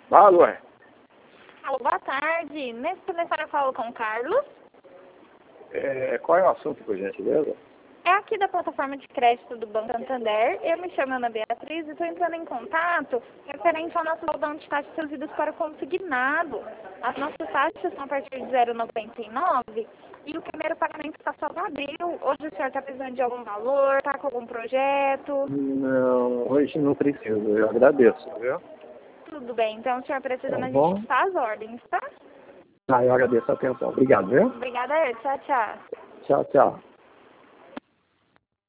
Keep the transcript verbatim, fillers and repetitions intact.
Alô, é? Alô, boa tarde. Nesse telefone eu falo com o Carlos. É, qual é o assunto, por gentileza? É aqui da plataforma de crédito do Banco Santander. Eu me chamo Ana Beatriz e estou entrando em contato referente ao nosso lockdown de taxas servidas para o consignado. As nossas taxas são a partir de zero vírgula noventa e nove e o primeiro pagamento está só em abril. Hoje o senhor está precisando de algum valor, está com algum projeto? Não, hoje não preciso, eu agradeço, viu? Tudo bem, então o senhor precisa, Tá a bom? gente faz as ordens, tá? Ah, eu agradeço a atenção. Obrigado, viu? Obrigada, tchau, tchau. Tchau, tchau.